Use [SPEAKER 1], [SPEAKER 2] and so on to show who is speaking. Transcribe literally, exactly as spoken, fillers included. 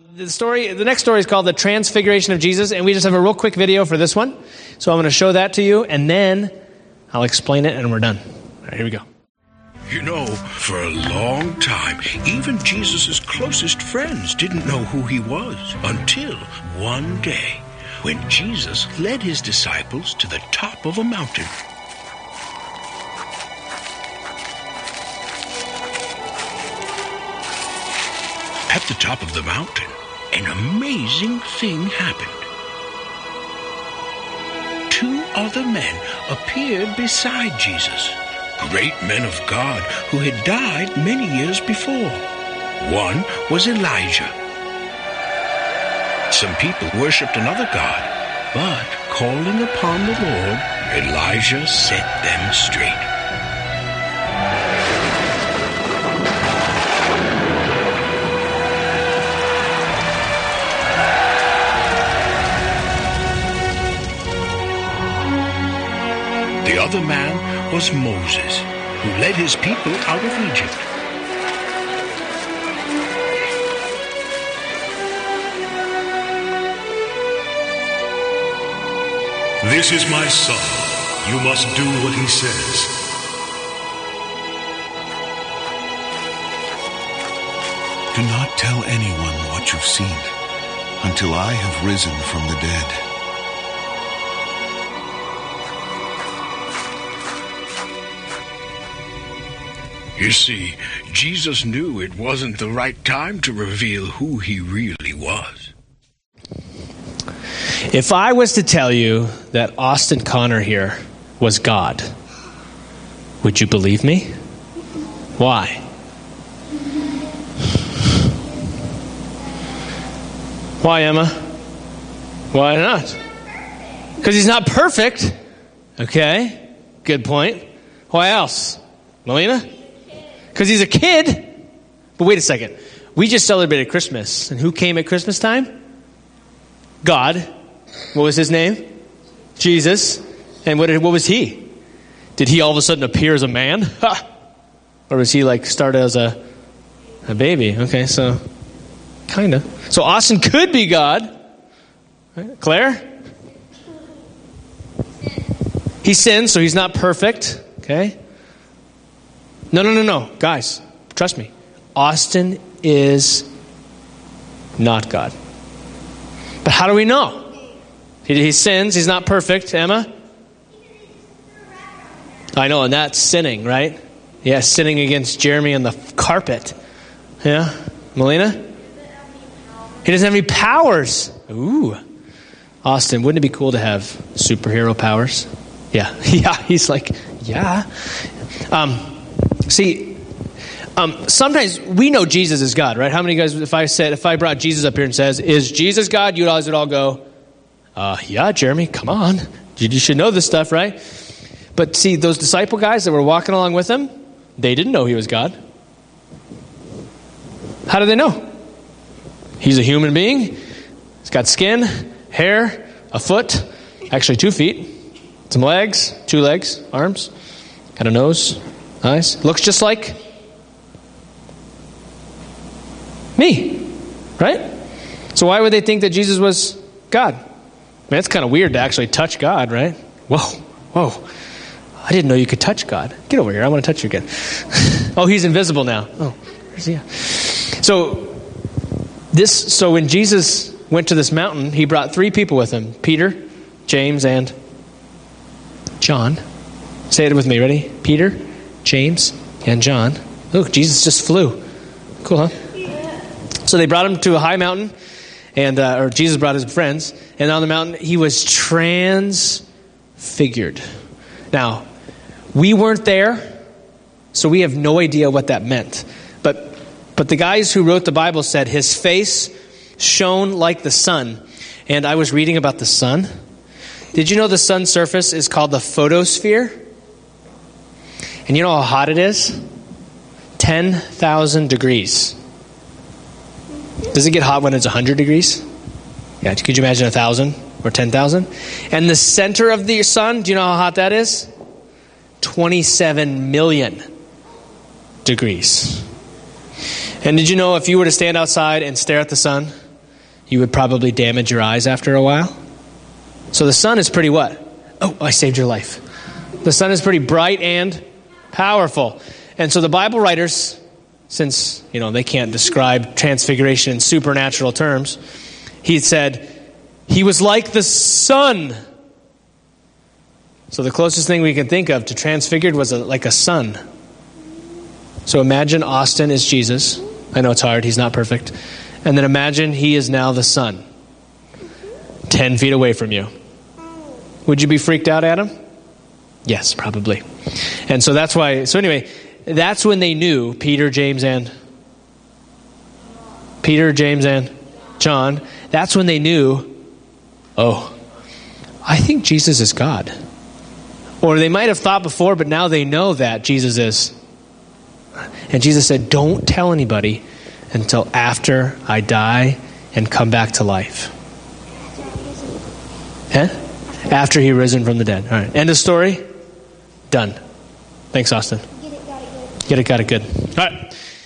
[SPEAKER 1] the story, the next story is called The Transfiguration of Jesus, and we just have a real quick video for this one. So I'm going to show that to you, and then I'll explain it, and we're done. All right, here we go.
[SPEAKER 2] You know, for a long time, even Jesus' closest friends didn't know who he was until one day when Jesus led his disciples to the top of a mountain. At the top of the mountain, an amazing thing happened. Two other men appeared beside Jesus, great men of God who had died many years before. One was Elijah. Some people worshipped another god, but calling upon the Lord, Elijah set them straight. The other man was Moses, who led his people out of Egypt.
[SPEAKER 3] This is my son. You must do what he says.
[SPEAKER 4] Do not tell anyone what you've seen until I have risen from the dead.
[SPEAKER 2] You see, Jesus knew it wasn't the right time to reveal who he really was.
[SPEAKER 1] If I was to tell you that Austin Connor here was God, would you believe me? Why? Why, Emma? Why not? Because he's not perfect. Okay, good point. Why else? Melina? Because he's a kid. But wait a second. We just celebrated Christmas. And who came at Christmas time? God. What was his name? Jesus. And what, did, what was he? Did he all of a sudden appear as a man? Ha! Or was he like started as a, a baby? Okay, so kind of. So Austin could be God. Right? Claire? He sinned, so he's not perfect. Okay? No, no, no, no. Guys, trust me. Austin is not God. But how do we know? He, he sins. He's not perfect. Emma? I know, and that's sinning, right? Yeah, sinning against Jeremy on the carpet. Yeah? Melina? He doesn't have any powers. Ooh. Austin, wouldn't it be cool to have superhero powers? Yeah. Yeah, he's like, yeah. Um... See, um, sometimes we know Jesus is God, right? How many guys, if I said, if I brought Jesus up here and says, is Jesus God? You'd always would all go, uh, yeah, Jeremy, come on. You, you should know this stuff, right? But see, those disciple guys that were walking along with him, they didn't know he was God. How do they know? He's a human being. He's got skin, hair, a foot, actually two feet, some legs, two legs, arms, got a nose. Eyes. Looks just like me. Right? So why would they think that Jesus was God? I mean, it's kind of weird to actually touch God, right? Whoa. Whoa. I didn't know you could touch God. Get over here. I want to touch you again. Oh, he's invisible now. Oh, where's he at? So this so when Jesus went to this mountain, he brought three people with him. Peter, James, and John. Say it with me. Ready? Peter, James, and John. Look, Jesus just flew. Cool, huh? Yeah. So they brought him to a high mountain, and uh, or Jesus brought his friends, and on the mountain he was transfigured. Now, we weren't there, so we have no idea what that meant. But but the guys who wrote the Bible said his face shone like the sun. And I was reading about the sun. Did you know the sun's surface is called the photosphere? And you know how hot it is? ten thousand degrees. Does it get hot when it's one hundred degrees? Yeah, could you imagine one thousand or ten thousand? And the center of the sun, do you know how hot that is? twenty-seven million degrees. And did you know if you were to stand outside and stare at the sun you would probably damage your eyes after a while. So the sun is pretty what? Oh, I saved your life. The sun is pretty bright and powerful. And so the Bible writers, since, you know, they can't describe transfiguration in supernatural terms, he said, he was like the sun. So the closest thing we can think of to transfigured was a, like a sun. So imagine Austin is Jesus. I know it's hard. He's not perfect. And then imagine he is now the sun. Ten feet away from you. Would you be freaked out, Adam? Yes, probably. And so that's why, so anyway, that's when they knew, Peter, James, and Peter, James, and John, that's when they knew, oh, I think Jesus is God. Or they might have thought before, but now they know that Jesus is. And Jesus said, don't tell anybody until after I die and come back to life. Huh? After he risen from the dead. All right. End of story. Done. Thanks, Austin. Get it, got it, good. Get it, got it, good. All right.